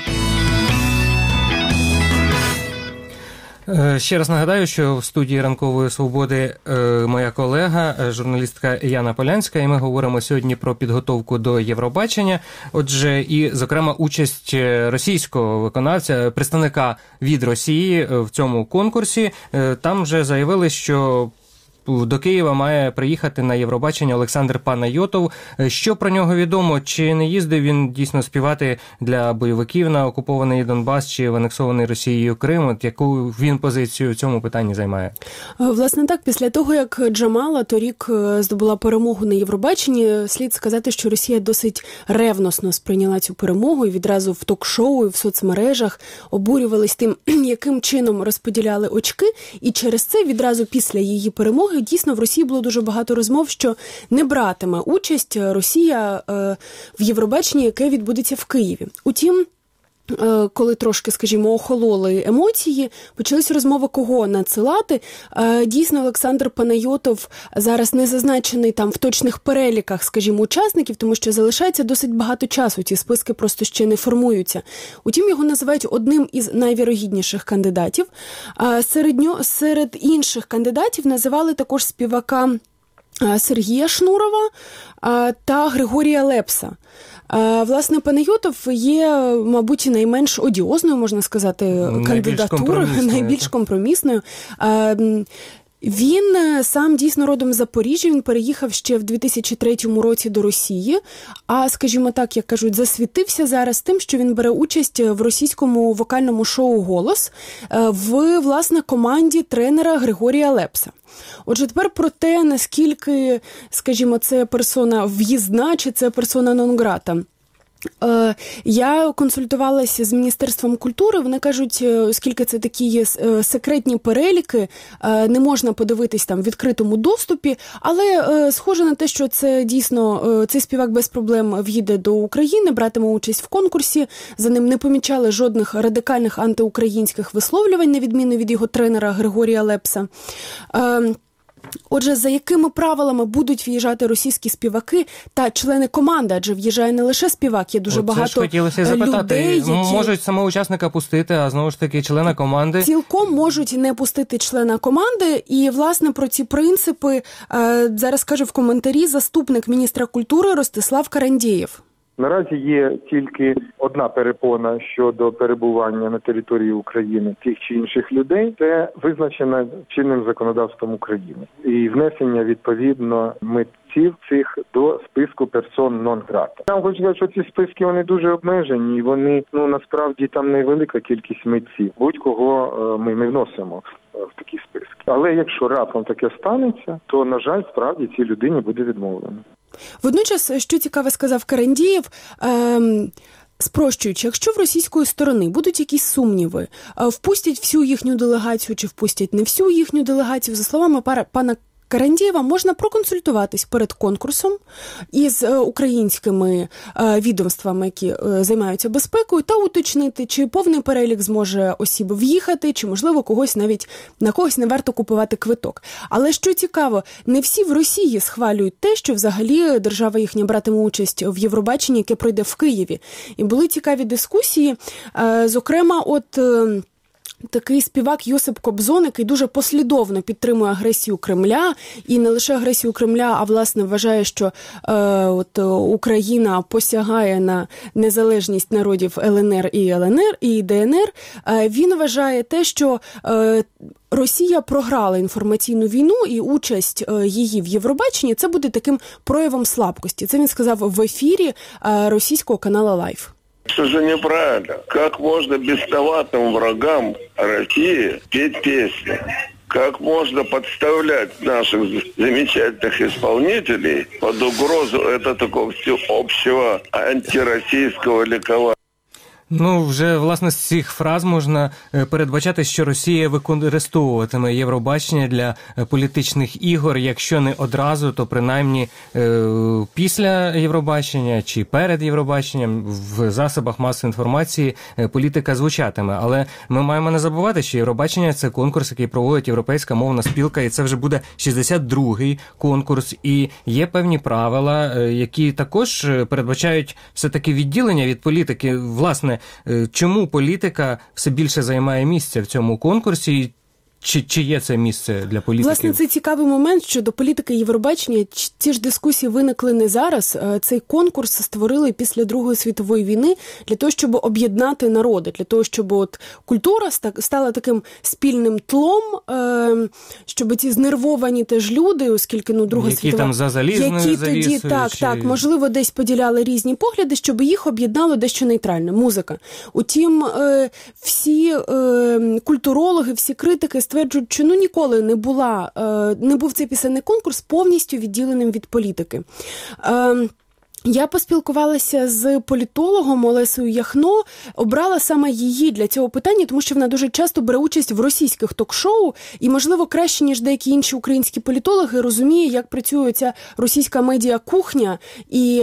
Ще раз нагадаю, що в студії «Ранкової свободи» моя колега, журналістка Яна Полянська, і ми говоримо сьогодні про підготовку до Євробачення. Отже, і, зокрема, участь російського виконавця, представника від Росії в цьому конкурсі. Там вже заявили, що до Києва має приїхати на Євробачення Олександр Панайотов. Що про нього відомо? Чи не їздив він дійсно співати для бойовиків на окупований Донбас чи в анексований Росією Крим? От яку він позицію в цьому питанні займає? Власне так, після того, як Джамала торік здобула перемогу на Євробаченні, слід сказати, що Росія досить ревносно сприйняла цю перемогу і відразу в ток-шоу і в соцмережах обурювались тим, яким чином розподіляли очки, і через це відразу після її перемоги дійсно в Росії було дуже багато розмов, що не братиме участь Росія в Євробаченні, яке відбудеться в Києві. Утім, коли трошки, скажімо, охололи емоції, почалися розмови, кого надсилати. Дійсно, Олександр Панайотов зараз не зазначений там в точних переліках, скажімо, учасників, тому що залишається досить багато часу, ці списки просто ще не формуються. Утім, його називають одним із найвірогідніших кандидатів. Серед інших кандидатів називали також співака Сергія Шнурова та Григорія Лепса. Власне, Панайотов є, мабуть, найменш одіозною, можна сказати, кандидатурою, найбільш компромісною. Він сам дійсно родом з Запоріжжя, він переїхав ще в 2003 році до Росії, а, скажімо так, як кажуть, засвітився зараз тим, що він бере участь в російському вокальному шоу «Голос» в, власне, команді тренера Григорія Лепса. Отже, тепер про те, наскільки, скажімо, це персона в'їзна чи це персона нон-грата. Я консультувалася з Міністерством культури, вони кажуть, оскільки це такі є секретні переліки, не можна подивитись там в відкритому доступі, але схоже на те, що це дійсно, цей співак без проблем в'їде до України, братиме участь в конкурсі, за ним не помічали жодних радикальних антиукраїнських висловлювань, на відміну від його тренера Григорія Лепса. Отже, за якими правилами будуть в'їжджати російські співаки та члени команди? Адже в'їжджає не лише співак, є дуже багато людей, які... Можуть самого учасника пустити, а знову ж таки члена команди? Цілком можуть не пустити члена команди. І, власне, про ці принципи зараз каже в коментарі заступник міністра культури Ростислав Карандєєв. Наразі є тільки одна перепона щодо перебування на території України тих чи інших людей. Це визначено чинним законодавством України. І внесення, відповідно, митців цих до списку персон нон-грата. Там хочу сказати, що ці списки, вони дуже обмежені, і вони, насправді, там невелика кількість митців. Будь-кого ми не вносимо в такі списки. Але якщо раптом таке станеться, то, на жаль, справді цій людині буде відмовлено. Водночас, що цікаве сказав Карандєєв, спрощуючи, якщо в російської сторони будуть якісь сумніви, впустять всю їхню делегацію чи впустять не всю їхню делегацію, за словами пана Карандєєва, можна проконсультуватись перед конкурсом із українськими відомствами, які займаються безпекою, та уточнити, чи повний перелік зможе осіб в'їхати, чи, можливо, на когось не варто купувати квиток. Але, що цікаво, не всі в Росії схвалюють те, що взагалі держава їхня братиме участь в Євробаченні, яке пройде в Києві. І були цікаві дискусії, зокрема, такий співак Йосип Кобзон, який дуже послідовно підтримує агресію Кремля, і не лише агресію Кремля, а, власне, вважає, що Україна посягає на незалежність народів ЛНР і ДНР. Він вважає те, що Росія програла інформаційну війну, і участь її в Євробаченні – це буде таким проявом слабкості. Це він сказав в ефірі російського каналу «Лайф». Это же неправильно. Как можно бесноватым врагам России петь песни? Как можно подставлять наших замечательных исполнителей под угрозу такого всеобщего антироссийского ликования? Вже, власне, з цих фраз можна передбачати, що Росія використовуватиме Євробачення для політичних ігор, якщо не одразу, то принаймні після Євробачення чи перед Євробаченням в засобах масової інформації політика звучатиме. Але ми маємо не забувати, що Євробачення – це конкурс, який проводить Європейська мовна спілка, і це вже буде 62-й конкурс. І є певні правила, які також передбачають все-таки відділення від політики. Власне, чому політика все більше займає місце в цьому конкурсі? Чи є це місце для політики? Власне, це цікавий момент, що до політики Євробачення ці ж дискусії виникли не зараз. Цей конкурс створили після Другої світової війни для того, щоб об'єднати народи, для того, щоб культура стала таким спільним тлом, щоб ці знервовані теж люди, оскільки Друга світова... Які там за залізною завісою? Так, можливо, десь поділяли різні погляди, щоб їх об'єднало дещо нейтральне – музика. Утім, всі культурологи, всі критики стверджують, що ніколи не був цей пісенний конкурс повністю відділеним від політики. Я поспілкувалася з політологом Олесею Яхно, обрала саме її для цього питання, тому що вона дуже часто бере участь в російських ток-шоу і, можливо, краще, ніж деякі інші українські політологи, розуміє, як працює ця російська медіакухня і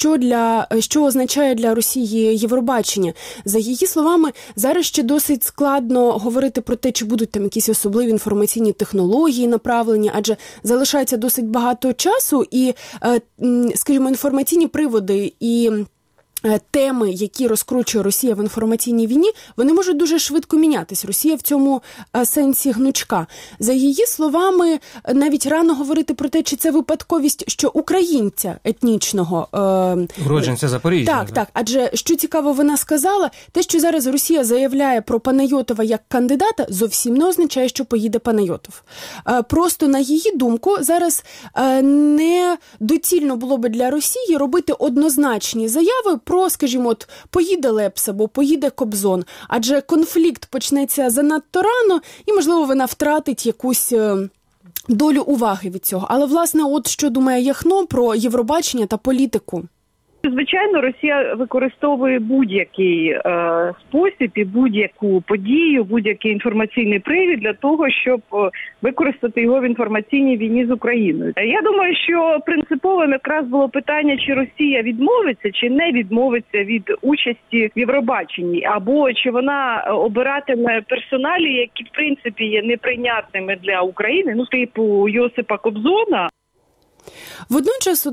що означає для Росії Євробачення. За її словами, зараз ще досить складно говорити про те, чи будуть там якісь особливі інформаційні технології направлені, адже залишається досить багато часу і, скажімо, інформаційні приводи і теми, які розкручує Росія в інформаційній війні, вони можуть дуже швидко мінятись. Росія в цьому сенсі гнучка. За її словами, навіть рано говорити про те, чи це випадковість, що українця етнічного... Уродженця Запоріжжя. Так. Адже, що цікаво, вона сказала, те, що зараз Росія заявляє про Панайотова як кандидата, зовсім не означає, що поїде Панайотов. Просто, на її думку, зараз не доцільно було би для Росії робити однозначні заяви про, скажімо, от поїде Лепс або поїде Кобзон, адже конфлікт почнеться занадто рано і, можливо, вона втратить якусь долю уваги від цього. Але, власне, от що думає Яхно про Євробачення та політику. Звичайно, Росія використовує будь-який спосіб і будь-яку подію, будь-який інформаційний привід для того, щоб використати його в інформаційній війні з Україною. Я думаю, що принциповим якраз було питання, чи Росія відмовиться, чи не відмовиться від участі в Євробаченні, або чи вона обиратиме персоналі, які, в принципі, є неприйнятними для України, типу Йосипа Кобзона. Водночас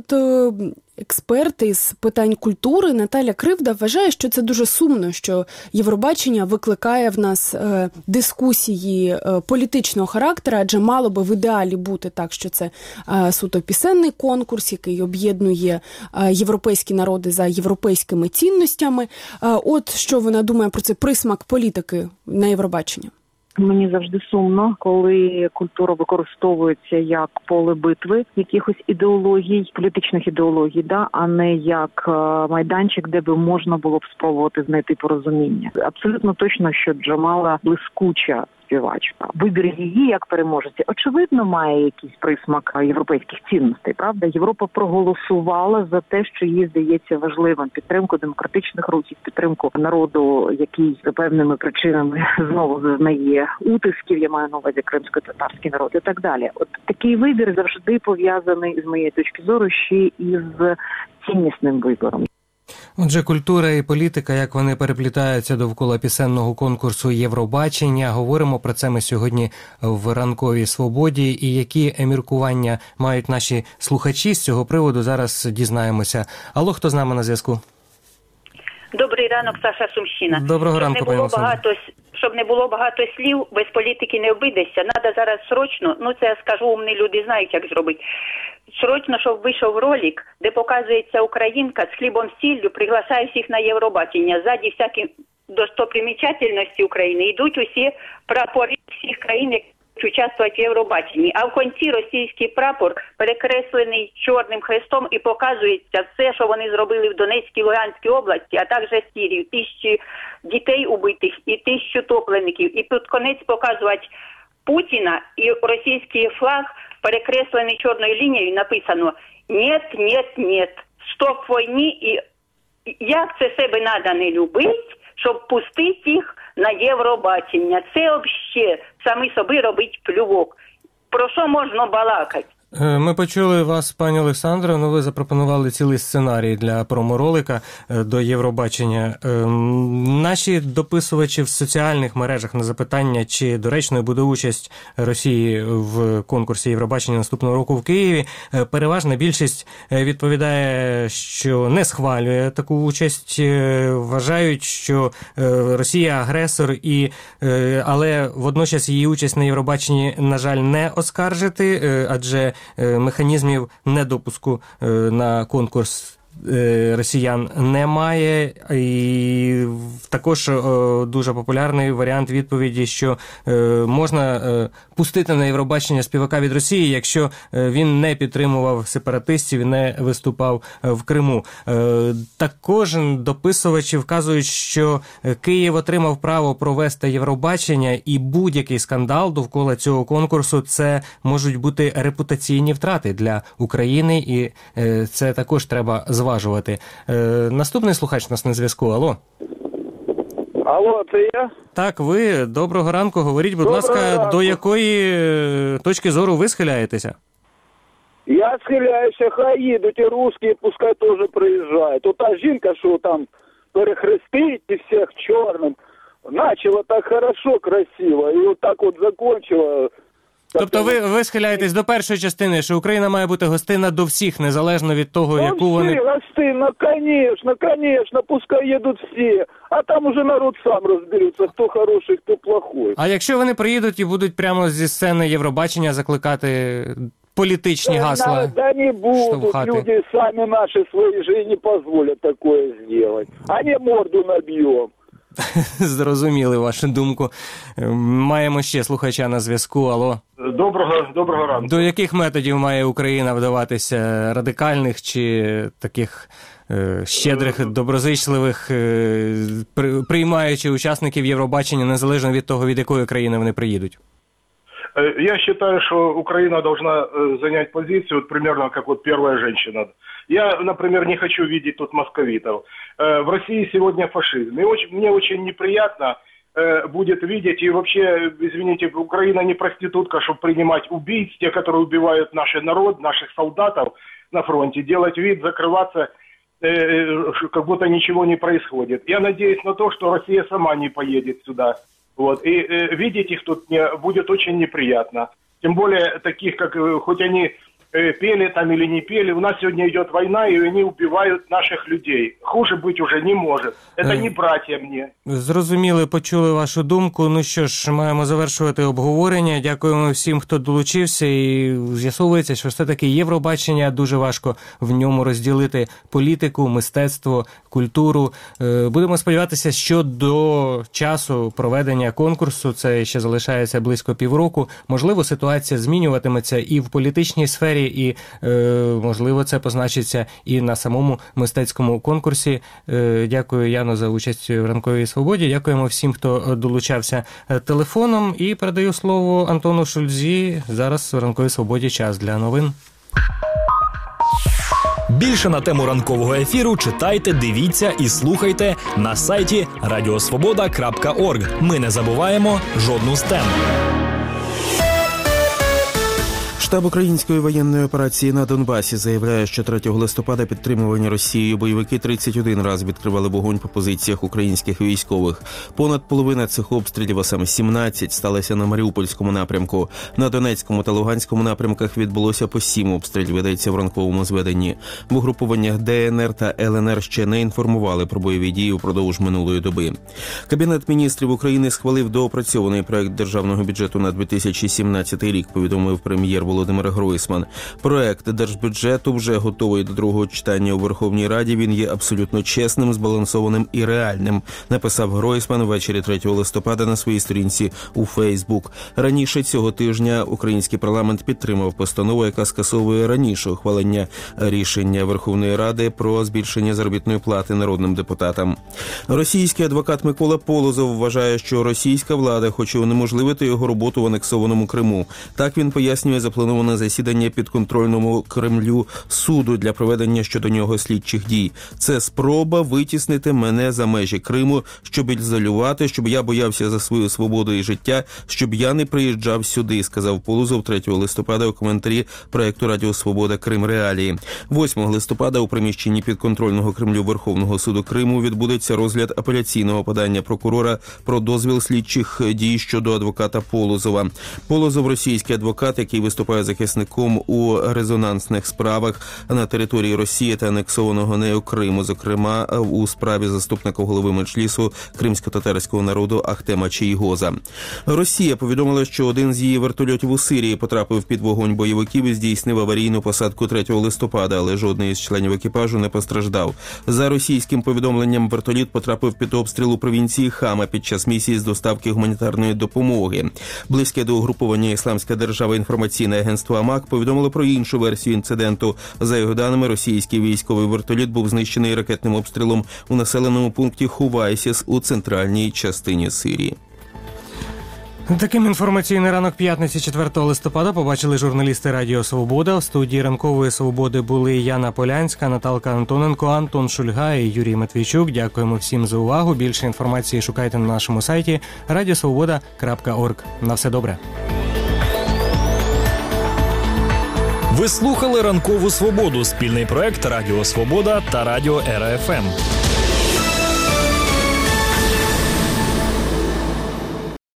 експерт із питань культури Наталя Кривда вважає, що це дуже сумно, що Євробачення викликає в нас дискусії політичного характеру, адже мало би в ідеалі бути так, що це суто пісенний конкурс, який об'єднує європейські народи за європейськими цінностями. От що вона думає про цей присмак політики на Євробачення. Мені завжди сумно, коли культура використовується як поле битви якихось ідеологій, політичних ідеологій, а не як майданчик, де би можна було б спробувати знайти порозуміння. Абсолютно точно, що Джамала блискуча співачка. Вибір її як переможеться, очевидно, має якийсь присмак європейських цінностей, правда? Європа проголосувала за те, що їй здається важливим: підтримку демократичних рухів, підтримку народу, який за певними причинами знову зазнає утисків, я маю на увазі кримсько-татарський народ і так далі. От такий вибір завжди пов'язаний, з моєї точки зору, ще із ціннісним вибором. Отже, культура і політика, як вони переплітаються довкола пісенного конкурсу Євробачення. Говоримо про це ми сьогодні в «Ранковій свободі». І які міркування мають наші слухачі з цього приводу, зараз дізнаємося. Алло, хто з нами на зв'язку? Добрий ранок, Саша Сумщина. Доброго ранку, пані Олександр. Щоб не було багато слів, без політики не обійдешся. Надо зараз срочно, це я скажу, умні люди знають, як зробити. Срочно, щоб вийшов ролик, де показується українка з хлібом сіллю, приглашає всіх на Євробачення. Ззаді всякі достопримічательності України йдуть усі прапори всіх країн, які участвувати в Євробаченні. А в кінці російський прапор перекреслений чорним хрестом і показується все, що вони зробили в Донецькій, Луганській області, а також Сирії. 1000 дітей убитих і 1000 утопленників. І під кінець показувати Путіна і російський флаг, перекреслений чорною лінією, написано «Нет, нет, нет, стоп війні». І як це себе треба не любити, щоб пустити їх на Євробачення. Це взагалі самі собі робить плювок. Про що можна балакати? Ми почули вас, пані Олександро, ви запропонували цілий сценарій для промо-ролика до Євробачення. Наші дописувачі в соціальних мережах на запитання, чи доречною буде участь Росії в конкурсі Євробачення наступного року в Києві, переважна більшість відповідає, що не схвалює таку участь, вважають, що Росія агресор, але водночас її участь на Євробаченні, на жаль, не оскаржити, адже механізмів недопуску на конкурс росіян немає. І також дуже популярний варіант відповіді, що можна пустити на Євробачення співака від Росії, якщо він не підтримував сепаратистів і не виступав в Криму. Також дописувачі вказують, що Київ отримав право провести Євробачення, і будь-який скандал довкола цього конкурсу – це можуть бути репутаційні втрати для України, і це також треба зважати зважувати. Наступний слухач у нас на зв'язку. Алло. Алло, це я? Так, ви. Доброго ранку. Говоріть, будь ласка, до якої точки зору ви схиляєтеся? Я схиляюся, хай їдуть і русські, пускай теж приїжджають. Ота жінка, що там перехрестить і всіх чорним, начала так хорошо, красиво, і отак от закончила. Тобто ви схиляєтесь до першої частини, що Україна має бути гостинна до всіх, незалежно від того, яку вони... Гостинна, конечно, пускай їдуть всі, а там уже народ сам розбереться, хто хороший, хто плохой. А якщо вони приїдуть і будуть прямо зі сцени Євробачення закликати політичні гасла? Да не будут, штовхати? люди сами наши свои же и не позволят такое сделать. А не морду набьем. Зрозуміли вашу думку. Маємо ще слухача на зв'язку. Алло. Доброго ранку. До яких методів має Україна вдаватися? Радикальних чи таких щедрих, доброзичливих, приймаючи учасників Євробачення, незалежно від того, від якої країни вони приїдуть? Я считаю, что Украина должна занять позицию, вот примерно как вот первая женщина. Я, например, не хочу видеть тут московитов. В России сегодня фашизм. И мне очень неприятно будет видеть, и вообще, извините, Украина не проститутка, чтобы принимать убийц, те, которые убивают наш народ, наших солдатов на фронте, делать вид, закрываться, как будто ничего не происходит. Я надеюсь на то, что Россия сама не поедет сюда. Вот. И видеть их тут мне будет очень неприятно. Тем более таких, как хоть они пели там или не пели, у нас сегодня идет война, и они убивают наших людей. Хуже быть уже не может. Это не братья мне. Зрозуміли, почули вашу думку. Ну що ж, маємо завершувати обговорення. Дякуємо всім, хто долучився. І з'ясовується, що все-таки Євробачення дуже важко в ньому розділити політику, мистецтво, культуру. Будемо сподіватися, що до часу проведення конкурсу, це ще залишається близько півроку, можливо, ситуація змінюватиметься і в політичній сфері, і, можливо, це позначиться і на самому мистецькому конкурсі. Дякую, Яно, за участь в «Ранковій свободі». Дякуємо всім, хто долучався телефоном. І передаю слово Антону Шульзі. Зараз в «Ранковій свободі» час для новин. Більше на тему ранкового ефіру читайте, дивіться і слухайте на сайті radiosvoboda.org. Ми не забуваємо жодну з тем. Штаб української воєнної операції на Донбасі заявляє, що 3 листопада підтримувані Росією бойовики 31 раз відкривали вогонь по позиціях українських військових. Понад половина цих обстрілів, а саме 17, сталося на Маріупольському напрямку. На Донецькому та Луганському напрямках відбулося по 7 обстрілів, йдеться в ранковому зведенні. В угрупуваннях ДНР та ЛНР ще не інформували про бойові дії впродовж минулої доби. Кабінет міністрів України схвалив доопрацьований проект державного бюджету на 2017 рік, повідомив прем'єр Володимир Гройсман. Проект держбюджету вже готовий до другого читання у Верховній Раді. Він є абсолютно чесним, збалансованим і реальним, написав Гройсман ввечері 3 листопада на своїй сторінці у Фейсбук. Раніше цього тижня український парламент підтримав постанову, яка скасовує раніше ухвалення рішення Верховної Ради про збільшення заробітної плати народним депутатам. Російський адвокат Микола Полозов вважає, що російська влада хоче унеможливити його роботу в анексованому Криму. Так він пояснює заплановане засідання підконтрольному Кремлю суду для проведення щодо нього слідчих дій. Це спроба витіснити мене за межі Криму, щоб ізолювати, щоб я боявся за свою свободу і життя, щоб я не приїжджав сюди, сказав Полозов 3 листопада у коментарі проєкту «Радіо Свобода. Крим. Реалії». 8 листопада у приміщенні підконтрольного Кремлю Верховного суду Криму відбудеться розгляд апеляційного подання прокурора про дозвіл слідчих дій щодо адвоката Полозова. Полозов – російський адвокат, який виступає захисником у резонансних справах на території Росії та анексованого нею Криму, зокрема у справі заступника голови Меджлісу кримсько-татарського народу Ахтема Чийгоза. Росія повідомила, що один з її вертольотів у Сирії потрапив під вогонь бойовиків і здійснив аварійну посадку 3 листопада, але жодний із членів екіпажу не постраждав. За російським повідомленням, вертоліт потрапив під обстріл у провінції Хама під час місії з доставки гуманітарної допомоги. Близьке до угруповання «Ісламська держава» інформаційне агентство АМАК повідомило про іншу версію інциденту. За його даними, російський військовий вертоліт був знищений ракетним обстрілом у населеному пункті Хувайсіс у центральній частині Сирії. Таким інформаційний ранок п'ятниці 4 листопада побачили журналісти Радіо Свобода. В студії Ранкової Свободи були Яна Полянська, Наталка Антоненко, Антон Шульга і Юрій Матвійчук. Дякуємо всім за увагу. Більше інформації шукайте на нашому сайті radiosvoboda.org. На все добре. Ви слухали Ранкову Свободу, спільний проект Радіо Свобода та Радіо РФМ.